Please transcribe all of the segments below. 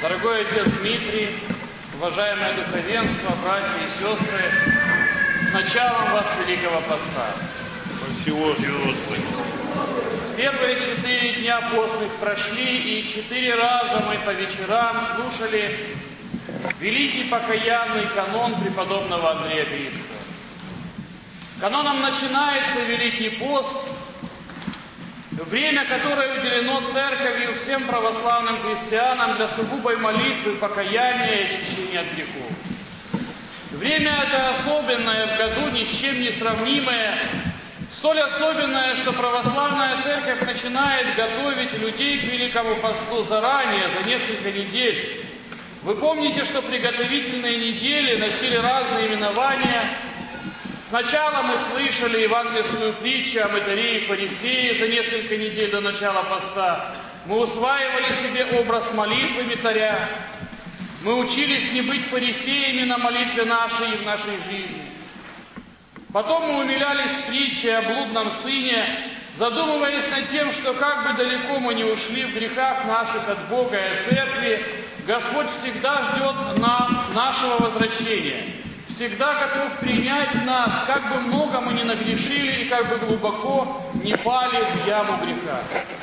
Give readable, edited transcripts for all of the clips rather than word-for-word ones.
Дорогой отец Дмитрий, уважаемое духовенство, братья и сестры, с началом вас Великого Поста. Спасибо, Господи. Первые 4 дня постных прошли, и 4 раза мы по вечерам слушали великий покаянный канон преподобного Андрея Крицкого. Каноном начинается Великий пост, время, которое уделено Церковью всем православным христианам для сугубой молитвы, покаяния и очищения от грехов. Время это особенное в году, ни с чем не сравнимое, столь особенное, что православная Церковь начинает готовить людей к Великому посту заранее, за несколько недель. Вы помните, что приготовительные недели носили разные именования. Сначала мы слышали евангельскую притчу о мытаре и фарисее за несколько недель до начала поста. Мы усваивали себе образ молитвы мытаря. Мы учились не быть фарисеями на молитве нашей и в нашей жизни. Потом мы умилялись притчей о блудном сыне, задумываясь над тем, что как бы далеко мы не ушли в грехах наших от Бога и от Церкви, Господь всегда ждет нашего возвращения. Всегда готов принять нас, как бы много мы ни нагрешили и как бы глубоко не пали в яму греха.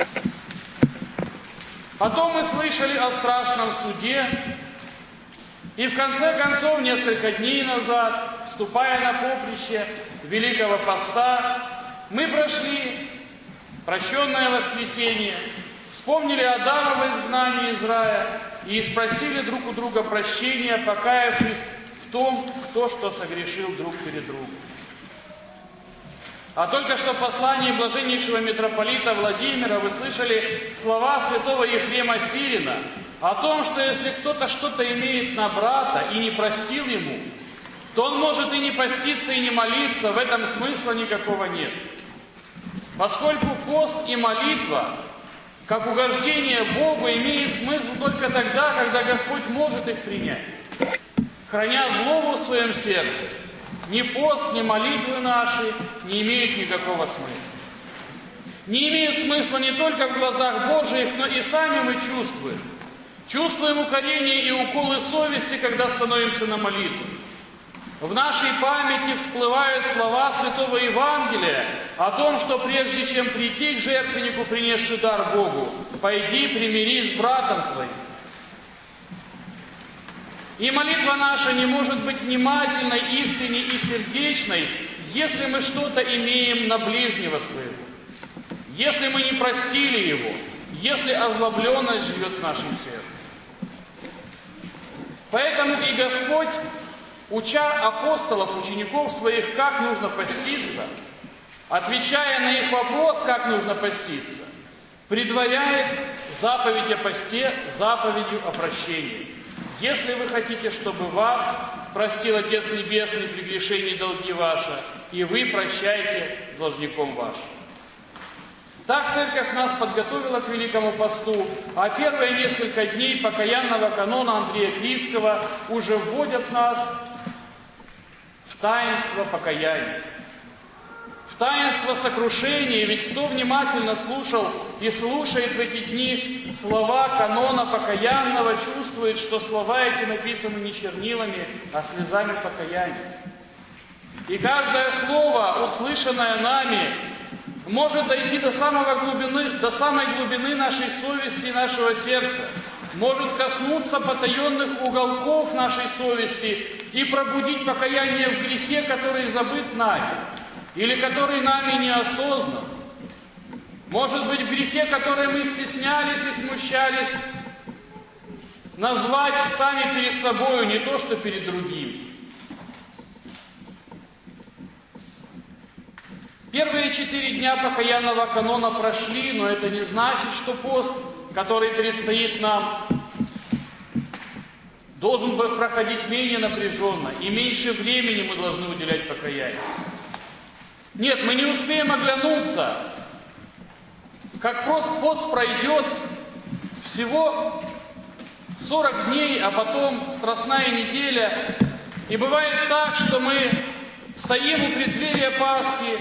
Потом мы слышали о страшном суде, и в конце концов, несколько дней назад, вступая на поприще Великого Поста, мы прошли прощенное воскресенье, вспомнили Адама в изгнании из рая и спросили друг у друга прощения, покаявшись в том, кто что согрешил друг перед другом. А только что в послании блаженнейшего митрополита Владимира вы слышали слова святого Ефрема Сирина о том, что если кто-то что-то имеет на брата и не простил ему, то он может и не поститься, и не молиться, в этом смысла никакого нет. Поскольку пост и молитва, как угождение Богу, имеет смысл только тогда, когда Господь может их принять. Храня злобу в своем сердце, ни пост, ни молитвы наши не имеют никакого смысла. Не имеют смысла не только в глазах Божиих, но и сами мы чувствуем. Чувствуем укорение и уколы совести, когда становимся на молитву. В нашей памяти всплывают слова Святого Евангелия о том, что прежде чем прийти к жертвеннику, принесший дар Богу, пойди примирись с братом твоим. И молитва наша не может быть внимательной, искренней и сердечной, если мы что-то имеем на ближнего своего, если мы не простили его, если озлобленность живет в нашем сердце. Поэтому и Господь, уча апостолов, учеников своих, как нужно поститься, отвечая на их вопрос, как нужно поститься, предваряет заповедь о посте заповедью о прощении. Если вы хотите, чтобы вас простил Отец Небесный прегрешения и долги ваши, и вы прощайте должником вашим. Так Церковь нас подготовила к Великому посту, а первые несколько дней покаянного канона Андрея Крицкого уже вводят нас в таинство покаяния, в таинство сокрушения. Ведь кто внимательно слушал и слушает в эти дни слова канона покаянного, чувствует, что слова эти написаны не чернилами, а слезами покаяния. И каждое слово, услышанное нами, может дойти до самой глубины нашей совести и нашего сердца, может коснуться потаенных уголков нашей совести и пробудить покаяние в грехе, который забыт нами, или который нами не осознан. Может быть, в грехе, который мы стеснялись и смущались назвать сами перед собою, не то что перед другими. Первые 4 дня покаянного канона прошли, но это не значит, что пост, который предстоит нам, должен проходить менее напряженно, и меньше времени мы должны уделять покаянию. Нет, мы не успеем оглянуться, как пост пройдет всего 40 дней, а потом Страстная неделя. И бывает так, что мы стоим у преддверия Пасхи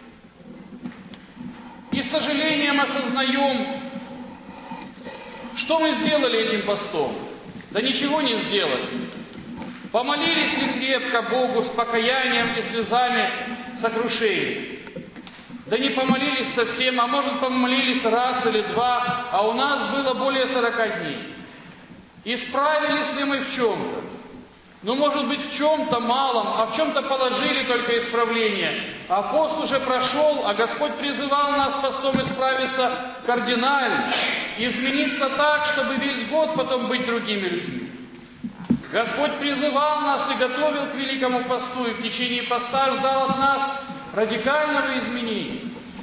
и с сожалением осознаем, что мы сделали этим постом. Да ничего не сделали. Помолились ли крепко Богу с покаянием и слезами сокрушения? Да не помолились совсем, а может помолились раз или два, а у нас было более 40 дней. Исправились ли мы в чем-то? Ну, может быть, в чем-то малом, а в чем-то положили только исправление. А пост уже прошел, а Господь призывал нас постом исправиться кардинально, измениться так, чтобы весь год потом быть другими людьми. Господь призывал нас и готовил к великому посту, и в течение поста ждал от нас радикального изменения.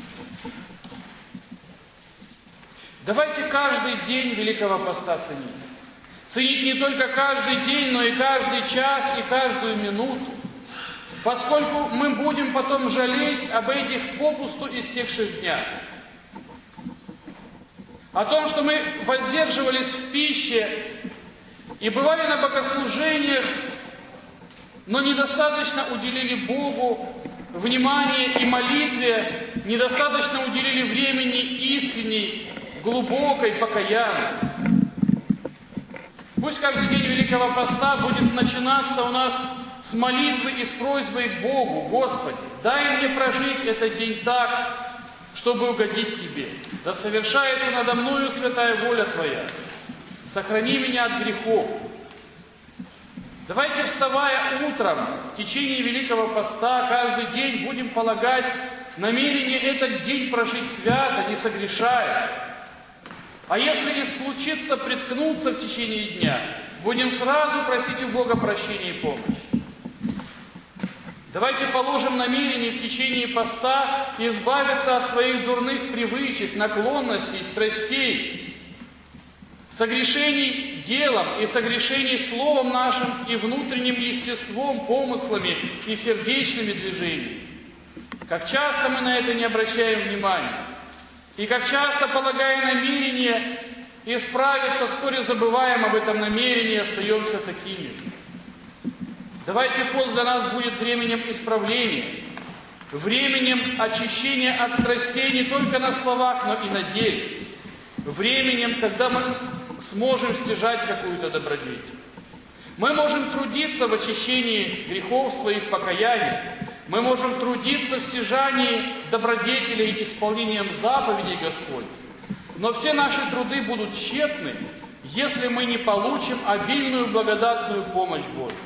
Давайте каждый день великого поста ценить. Ценить не только каждый день, но и каждый час, и каждую минуту, поскольку мы будем потом жалеть об этих попусту истекших днях. О том, что мы воздерживались в пище и бывали на богослужениях, но недостаточно уделили Богу внимание и молитве, недостаточно уделили времени искренней, глубокой, покаянной. Пусть каждый день Великого Поста будет начинаться у нас с молитвы и с просьбой к Богу: Господи, дай мне прожить этот день так, чтобы угодить Тебе. Да совершается надо мною святая воля Твоя. Сохрани меня от грехов. Давайте, вставая утром, в течение Великого Поста, каждый день будем полагать намерение этот день прожить свято, не согрешая. А если и случится приткнуться в течение дня, будем сразу просить у Бога прощения и помощи. Давайте положим намерение в течение поста избавиться от своих дурных привычек, наклонностей, страстей, согрешений делом и согрешений словом нашим и внутренним естеством, помыслами и сердечными движениями. Как часто мы на это не обращаем внимания. И как часто, полагая намерение исправиться, вскоре забываем об этом намерении и остаемся такими же. Давайте пост для нас будет временем исправления, временем очищения от страстей не только на словах, но и на деле, временем, когда мы сможем стяжать какую-то добродетель. Мы можем трудиться в очищении грехов своих покаяний, мы можем трудиться в стяжании добродетелей исполнением заповедей Господь, но все наши труды будут тщетны, если мы не получим обильную благодатную помощь Божию.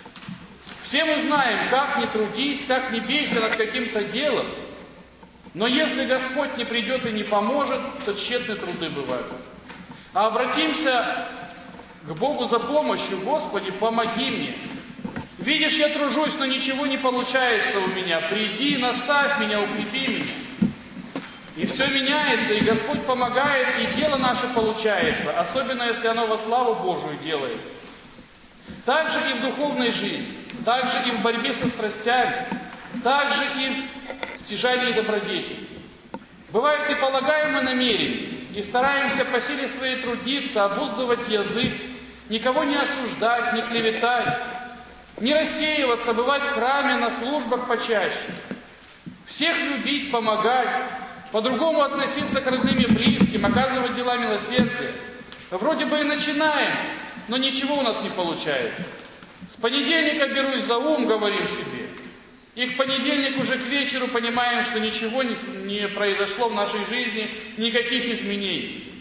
Все мы знаем, как ни трудись, как ни бейся над каким-то делом, но если Господь не придет и не поможет, то тщетны труды бывают. А обратимся к Богу за помощью: Господи, помоги мне. Видишь, я тружусь, но ничего не получается у меня. Приди, наставь меня, укрепи меня. И все меняется, и Господь помогает, и дело наше получается, особенно если оно во славу Божию делается. Так же и в духовной жизни, так же и в борьбе со страстями, так же и в стяжании добродетелей. Бывает и полагаемое намерение, и стараемся по силе своей трудиться, обуздывать язык, никого не осуждать, не клеветать, не рассеиваться, бывать в храме, на службах почаще. Всех любить, помогать, по-другому относиться к родным и близким, оказывать дела милосердия. Вроде бы и начинаем, но ничего у нас не получается. С понедельника берусь за ум, говорим себе, и к понедельнику уже к вечеру понимаем, что ничего не произошло в нашей жизни, никаких изменений.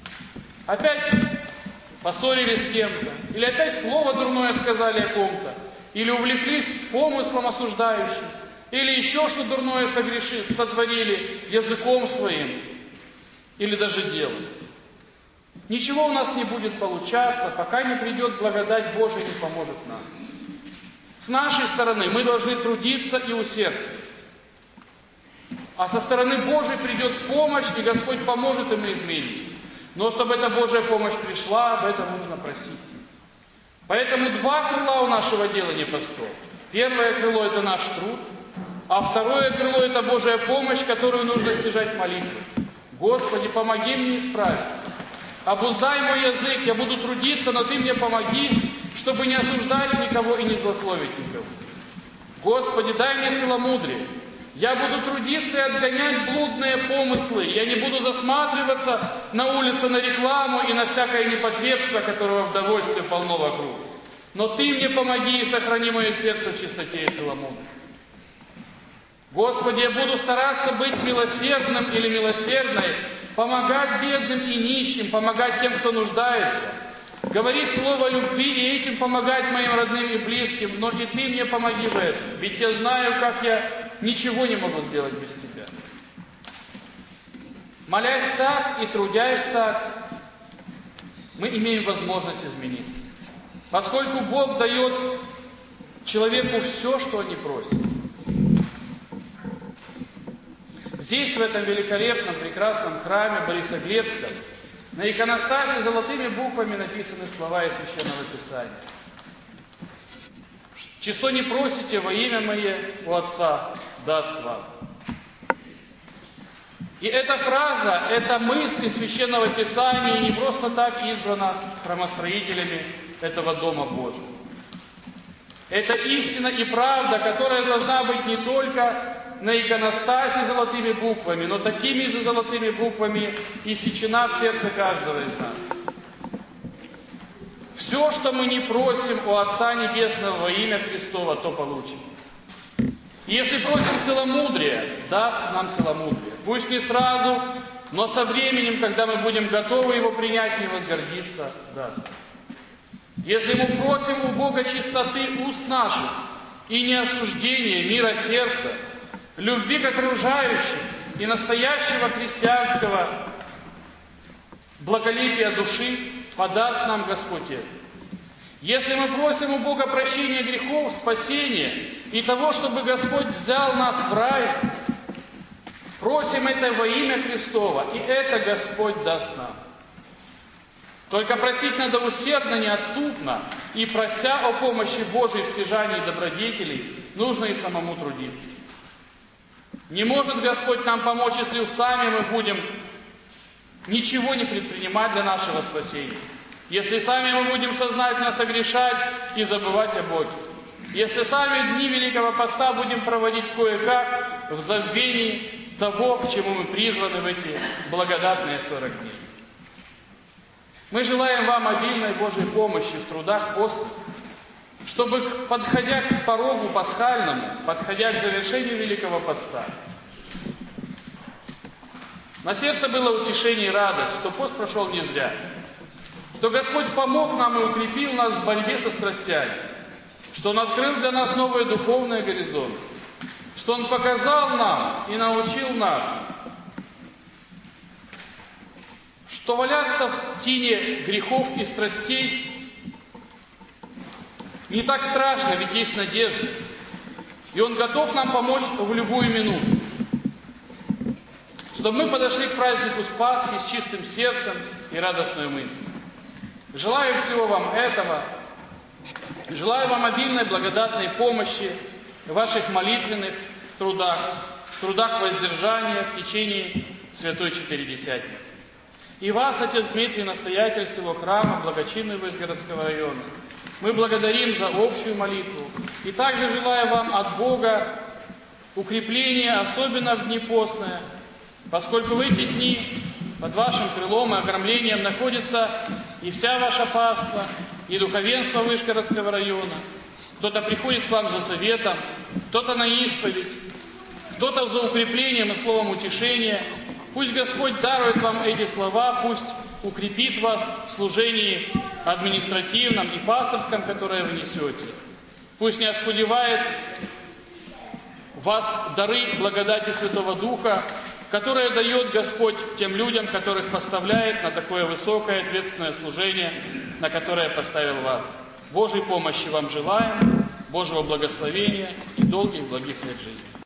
Опять поссорились с кем-то, или опять слово дурное сказали о ком-то, или увлеклись помыслом осуждающим, или еще что дурное сотворили языком своим, или даже делом. Ничего у нас не будет получаться, пока не придет благодать Божия и не поможет нам. С нашей стороны мы должны трудиться и усердствовать. А со стороны Божией придет помощь, и Господь поможет, и мы изменимся. Но чтобы эта Божья помощь пришла, об этом нужно просить. Поэтому два крыла у нашего делания постов. Первое крыло – это наш труд, а второе крыло – это Божья помощь, которую нужно стяжать молитвой. Господи, помоги мне исправиться. Обуздай мой язык, я буду трудиться, но Ты мне помоги, чтобы не осуждать никого и не злословить никого. Господи, дай мне целомудрие. Я буду трудиться и отгонять блудные помыслы. Я не буду засматриваться на улице на рекламу и на всякое непотребство, которого в довольстве полно вокруг. Но Ты мне помоги и сохрани мое сердце в чистоте и целомудрии. Господи, я буду стараться быть милосердным или милосердной, помогать бедным и нищим, помогать тем, кто нуждается, говорить слово любви и этим помогать моим родным и близким, но и Ты мне помоги в этом, ведь я знаю, как я ничего не могу сделать без Тебя. Молясь так и трудясь так, мы имеем возможность измениться, поскольку Бог дает человеку все, что он не просит. Здесь, в этом великолепном, прекрасном храме Борисоглебском, на иконостасе золотыми буквами написаны слова из Священного Писания. «Чего не просите во имя Мое у Отца, даст вам». И эта фраза, эта мысль из Священного Писания не просто так избрана храмостроителями этого Дома Божьего. Это истина и правда, которая должна быть не только на иконостасе золотыми буквами, но такими же золотыми буквами иссечена в сердце каждого из нас. Все, что мы не просим у Отца Небесного во имя Христова, то получим. Если просим целомудрие, даст нам целомудрие. Пусть не сразу, но со временем, когда мы будем готовы его принять и возгордиться, даст. Если мы просим у Бога чистоты уст наших и не осуждения, мира сердца, любви к окружающим и настоящего христианского благолепия души, подаст нам Господь это. Если мы просим у Бога прощения грехов, спасения и того, чтобы Господь взял нас в рай, просим это во имя Христова, и это Господь даст нам. Только просить надо усердно, неотступно, и прося о помощи Божией в стяжании добродетелей, нужно и самому трудиться. Не может Господь нам помочь, если сами мы будем ничего не предпринимать для нашего спасения. Если сами мы будем сознательно согрешать и забывать о Боге. Если сами дни Великого Поста будем проводить кое-как в забвении того, к чему мы призваны в эти благодатные 40 дней. Мы желаем вам обильной Божьей помощи в трудах постных, чтобы, подходя к порогу пасхальному, подходя к завершению Великого Поста, на сердце было утешение и радость, что пост прошел не зря, что Господь помог нам и укрепил нас в борьбе со страстями, что Он открыл для нас новые духовные горизонты, что Он показал нам и научил нас, что валяться в тени грехов и страстей не так страшно, ведь есть надежда. И Он готов нам помочь в любую минуту. Чтобы мы подошли к празднику Спасхи с чистым сердцем и радостной мыслью. Желаю всего вам этого. Желаю вам обильной благодатной помощи в ваших молитвенных трудах, в трудах воздержания в течение Святой Четыредесятницы. И вас, отец Дмитрий, настоятель всего храма, благочинный Вышгородского района, мы благодарим за общую молитву. И также желаю вам от Бога укрепления, особенно в дни постные, поскольку в эти дни под вашим крылом и окормлением находится и вся ваша паства, и духовенство Вышгородского района. Кто-то приходит к вам за советом, кто-то на исповедь, кто-то за укреплением и словом утешения. Пусть Господь дарует вам эти слова, пусть укрепит вас в служении административном и пасторском, которое вы несете. Пусть не оскудевает вас дары благодати Святого Духа, которые дает Господь тем людям, которых поставляет на такое высокое ответственное служение, на которое поставил вас. Божьей помощи вам желаем, Божьего благословения и долгих благих лет жизни.